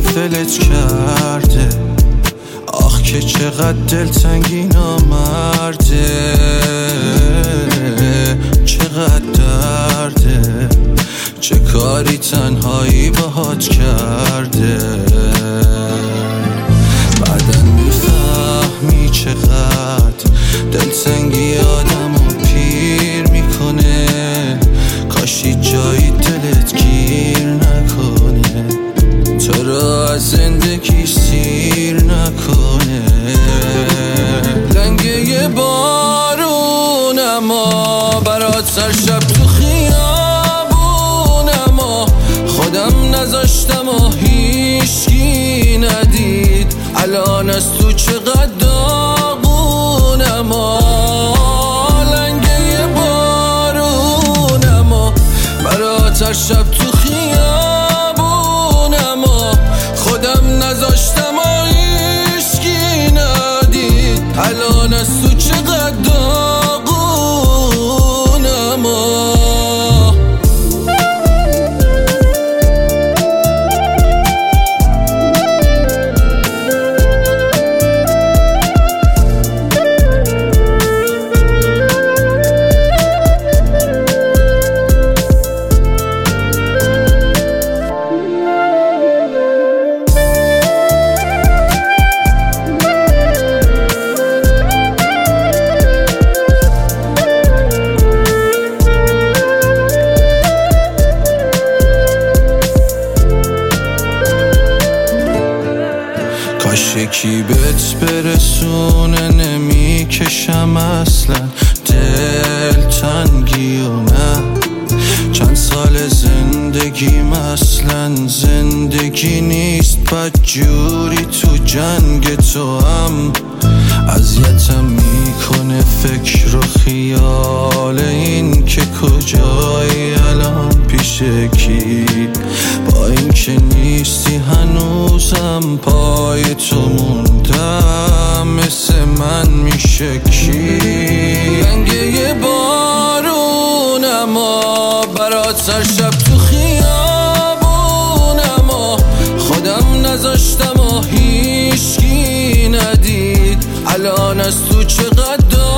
ولت کرده. آخ که چقدر دلتنگی نامرده، چقدر درده، چه کاری تنهایی باهات کرده. بعدن میفهمی چقدر دلتنگی آدمو پیر میکنه. کاشی جایی دلت گیر نکنه، تو رو از زندگی سیر نکنه. لنگه بارونم برات هر شب تو خیابونم، خودم نذاشتم و هیچکی ندید. الان از تو چقدر داغونم. لنگه بارونم برات هر شب تو خیابونم، خودم نذاشتم و هیچکی ندید. الان از تو چقدر داغونم. کاشکی بهت برسونه نمیکشم اصلا دل تنگی و نه. چند سال زندگیم اصلا زندگی نیست، بدجوری تو جنگ تو هم. اذیتم میکنه فکر و خیال این که کجایی الان پیش کی. با این که نیستی هنوزم پای تو موندم، مثل من میشه کی. لنگه بارونم برات هر شب تو خیابونم، خودم نذاشتم و هیچکی ندید. الان از تو چقدر